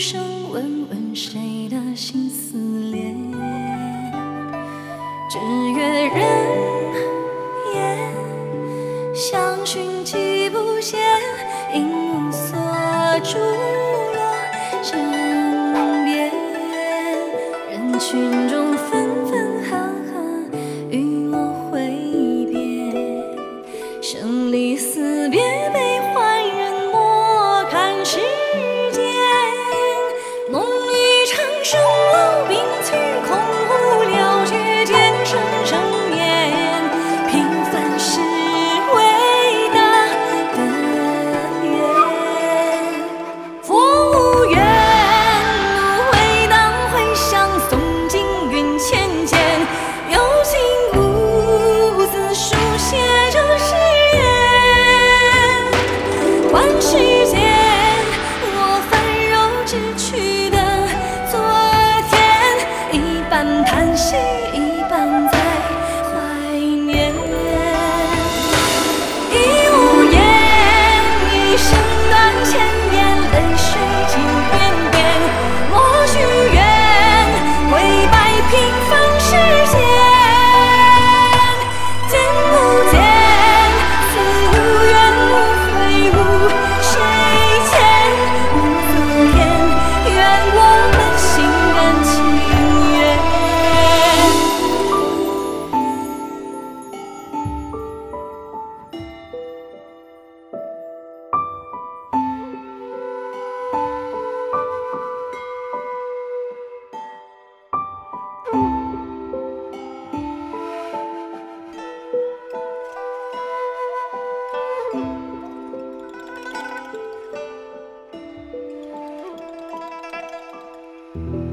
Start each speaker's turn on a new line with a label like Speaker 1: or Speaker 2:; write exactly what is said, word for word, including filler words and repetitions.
Speaker 1: 声问问谁的心思恋，只愿人言相寻几不见，因无所住落身边。人群中纷纷哈哈与我挥别，生离死别悲欢人莫看世间。梦一场生老病去，空无了却渐生生厌。平凡是伟大的缘，佛无缘，回荡回响诵经云千千，有情无字书写着誓言。观世间我凡肉之躯的昨天，一半叹息，一半在怀念。已无言，一生断千言，泪水尽点点。莫许愿，跪拜平凡世间。见不见，似无缘无悔无谁欠。无则天，愿我们心甘情愿。
Speaker 2: 嗯。